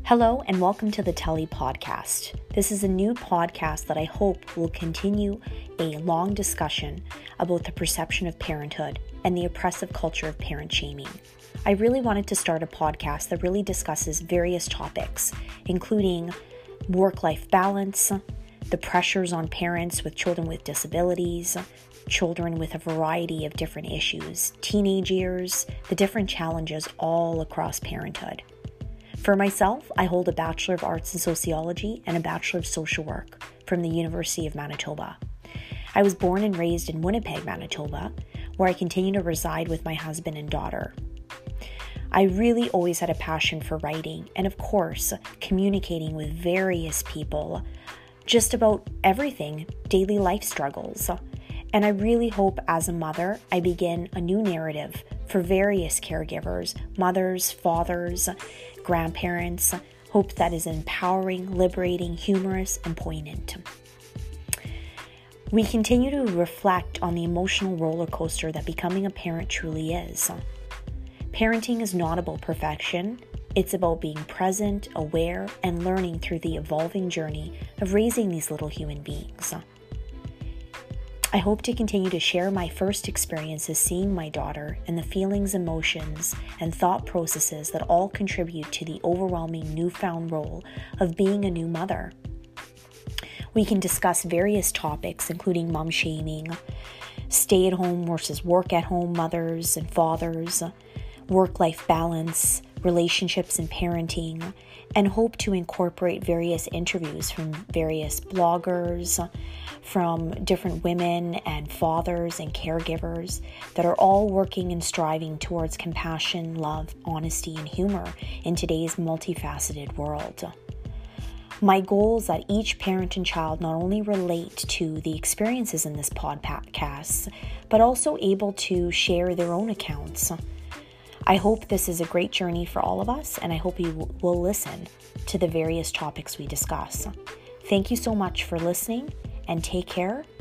Hello and welcome to the Telly Podcast. This is a new podcast that I hope will continue a long discussion about the perception of parenthood and the oppressive culture of parent shaming. I really wanted to start a podcast that really discusses various topics, including work-life balance, the pressures on parents with children with disabilities, children with a variety of different issues, teenage years, the different challenges all across parenthood. For myself, I hold a Bachelor of Arts in Sociology and a Bachelor of Social Work from the University of Manitoba. I was born and raised in Winnipeg, Manitoba, where I continue to reside with my husband and daughter. I really always had a passion for writing and, of course, communicating with various people, just about everything, daily life struggles. And I really hope as a mother, I begin a new narrative for various caregivers, mothers, fathers, grandparents, hope that is empowering, liberating, humorous, and poignant. We continue to reflect on the emotional roller coaster that becoming a parent truly is. Parenting is not about perfection. It's about being present, aware, and learning through the evolving journey of raising these little human beings. I hope to continue to share my first experiences seeing my daughter and the feelings, emotions, and thought processes that all contribute to the overwhelming newfound role of being a new mother. We can discuss various topics, including mom shaming, stay-at-home versus work-at-home mothers and fathers, work-life balance, relationships and parenting, and hope to incorporate various interviews from various bloggers, from different women and fathers and caregivers that are all working and striving towards compassion, love, honesty, and humor in today's multifaceted world. My goal is that each parent and child not only relate to the experiences in this podcast, but also able to share their own accounts. I hope this is a great journey for all of us, and I hope you will listen to the various topics we discuss. Thank you so much for listening, and take care